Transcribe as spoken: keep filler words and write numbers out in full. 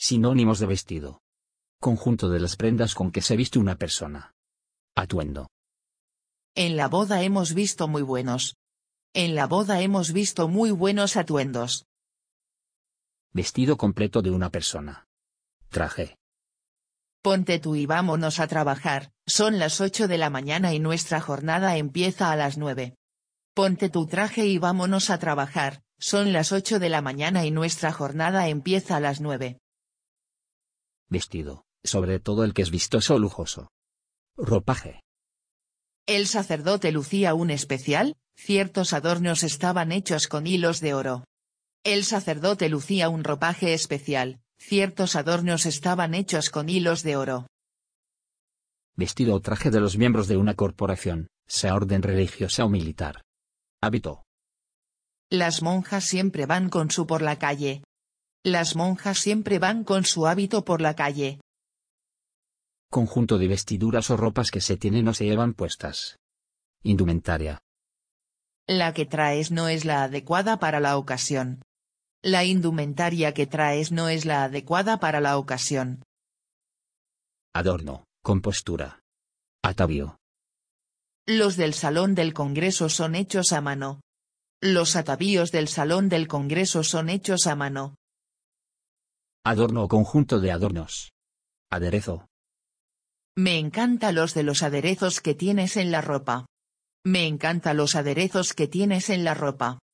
Sinónimos de vestido. Conjunto de las prendas con que se viste una persona. Atuendo. En la boda hemos visto muy buenos. En la boda hemos visto muy buenos atuendos. Vestido completo de una persona. Traje. Ponte tú y vámonos a trabajar, son las ocho de la mañana y nuestra jornada empieza a las nueve. Ponte tu traje y vámonos a trabajar, son las ocho de la mañana y nuestra jornada empieza a las nueve. Vestido, sobre todo el que es vistoso o lujoso. Ropaje. El sacerdote lucía un especial, ciertos adornos estaban hechos con hilos de oro. El sacerdote lucía un ropaje especial, ciertos adornos estaban hechos con hilos de oro. Vestido o traje de los miembros de una corporación, sea orden religiosa o militar. Hábito. Las monjas siempre van con su por la calle. Las monjas siempre van con su hábito por la calle. Conjunto de vestiduras o ropas que se tienen o se llevan puestas. Indumentaria. La que traes no es la adecuada para la ocasión. La indumentaria que traes no es la adecuada para la ocasión. Adorno, compostura. Atavío. Los del Salón del Congreso son hechos a mano. Los atavíos del Salón del Congreso son hechos a mano. Adorno o conjunto de adornos. Aderezo. Me encanta los de los aderezos que tienes en la ropa. Me encanta los aderezos que tienes en la ropa.